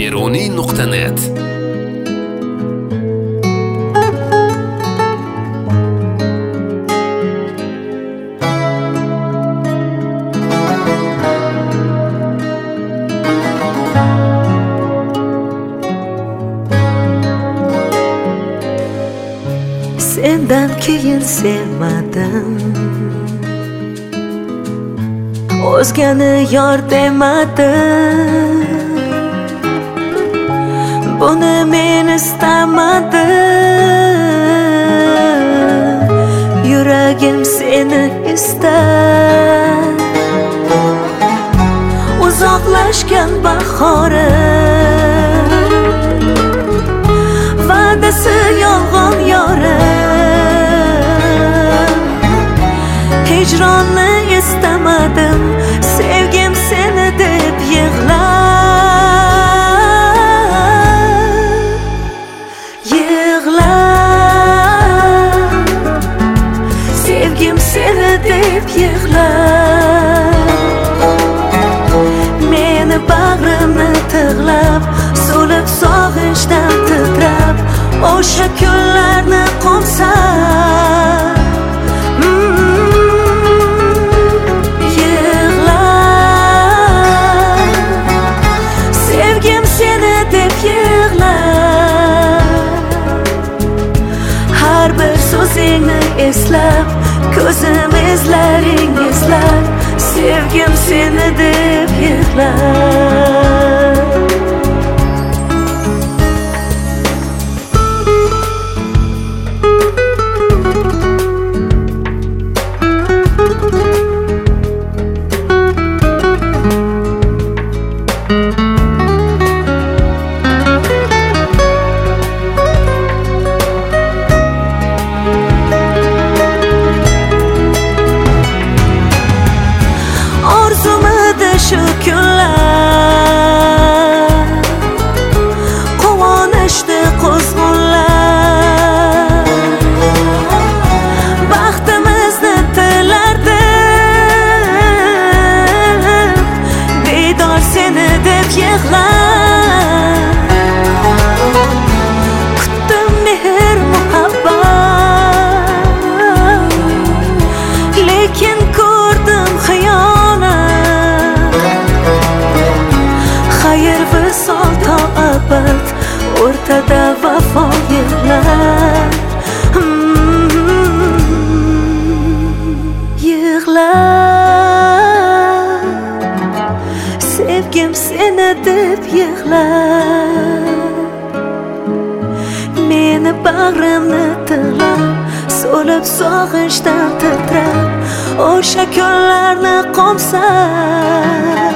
Beruniy.net. Sendan keyin sevmadim, o'zgani yor demadim. Buni men istamadim. Yuragim seni istar. Uzoqlashgan bahorim, va'dasi yolg'on yorim. Hijronni istamadim, sevgim seni deb yig'lar. Sevgim seni deb yig'lar. Meni bag'rimni tig'lab, so'lib sog'inchdan titrab, o'sha kunlarni qo'msab yig'lar. Sevgim seni deb yig'lar. Har bir so'zingni eslab, ko'zim izlaring izlab, sevgim seni deb yig'lar. Shu kunlar quvonishdi quzg'unlar. Baxtimizni tilardim, bedor seni deb yig'lar. Kutdim mehr muhabbat, lekin ko'rdim xiyonat. Xayr visol to abad, o'rtada vafo yig'lar. Yig'lar. Sevgim seni deb yig'lar. Meni bag'rimni tig'lab, so'lib sog'inchdan titrab, o'sha kunlarni qo'msab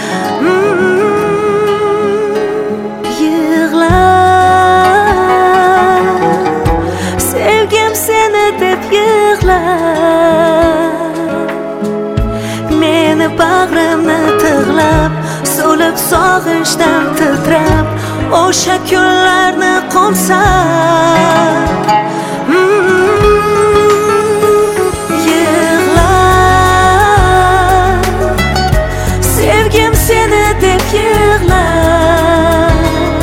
meni bag'rimni tig'lab, so'lib sog'inchdan titrab, o'sha kunlarni qo'msab yig'lar. Sevgim seni deb yig'lar.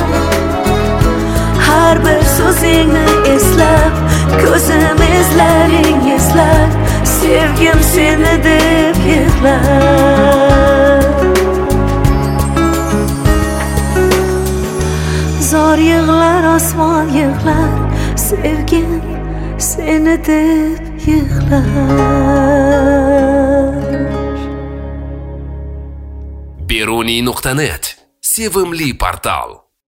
Har bir so'zingni eslab, ko'zim izlaring izlab, sevgim seni deb yig'lar. Zor yig'lar, osmon yig'lar, sevgim seni deb yig'lar. Beruniy.net. Sevimli portal.